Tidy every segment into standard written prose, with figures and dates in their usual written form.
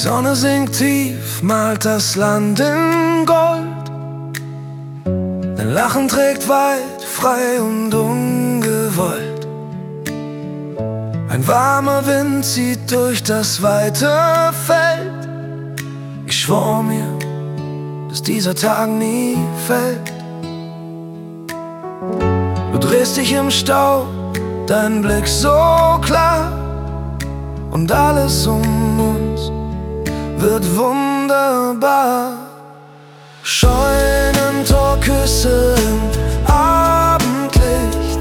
Sonne sinkt tief, malt das Land in Gold. Dein Lachen trägt weit, frei und ungewollt. Ein warmer Wind zieht durch das weite Feld. Ich schwor mir, dass dieser Tag nie fällt. Du drehst dich im Staub, dein Blick so klar, und alles um uns wird wunderbar. Scheunentorküsse im Abendlicht,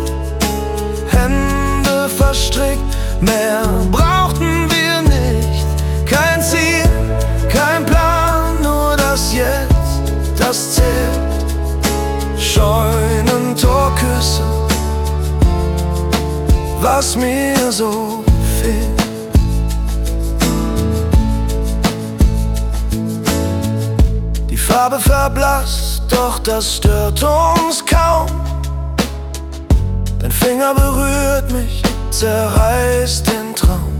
Hände verstrickt, mehr brauchten wir nicht. Kein Ziel, kein Plan, nur das Jetzt, das zählt. Scheunentorküsse, was mir so fehlt. Die Farbe verblasst, doch das stört uns kaum. Dein Finger berührt mich, zerreißt den Traum.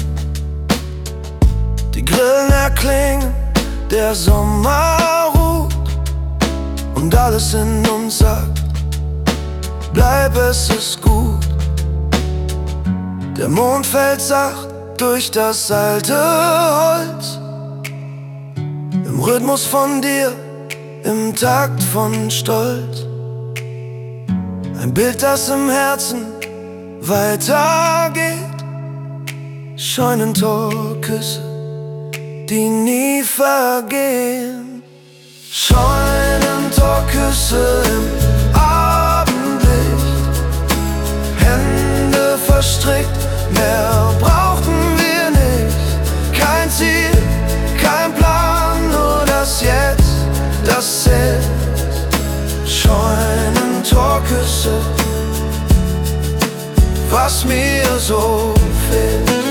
Die Grillen erklingen, der Sommer ruht, und alles in uns sagt, bleib, es ist gut. Der Mond fällt sacht durch das alte Holz, im Rhythmus von dir, im Takt von Stolz. Ein Bild, das im Herzen weitergeht. Scheunentorküsse, die nie vergehen. Scheunentorküsse im Abendlicht, Hände verstrickt, mehr brauchten wir nicht. Kein Ziel, kein Plan, nur das Jetzt, das zählt. Scheunentorküsse, was mir so fehlt.